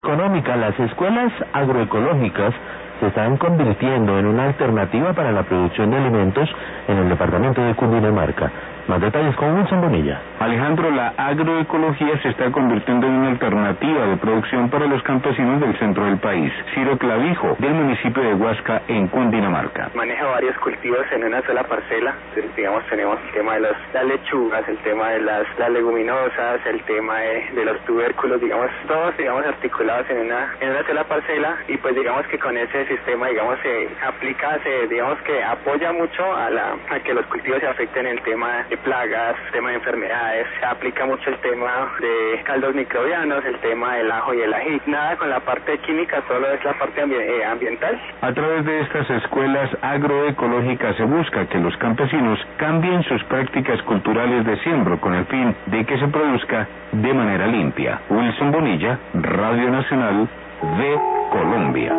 Económica, las escuelas agroecológicas se están convirtiendo en una alternativa para la producción de alimentos en el departamento de Cundinamarca. Más detalles con Wilson Bonilla. Alejandro, la agroecología se está convirtiendo en una alternativa de producción para los campesinos del centro del país. Ciro Clavijo, del municipio de Huasca, en Cundinamarca. Maneja varios cultivos en una sola parcela. Entonces, digamos, tenemos el tema de las lechugas, el tema de las leguminosas, el tema de los tubérculos, digamos, todos, digamos, articulados en una sola parcela. Y pues digamos que con ese sistema, digamos, se aplica, digamos que apoya mucho a que los cultivos se afecten en el tema de plagas, tema de enfermedades. Se aplica mucho el tema de caldos microbianos, el tema del ajo y el ají. Nada con la parte química, solo es la parte ambiental. A través de estas escuelas agroecológicas se busca que los campesinos cambien sus prácticas culturales de siembro con el fin de que se produzca de manera limpia. Wilson Bonilla, Radio Nacional de Colombia.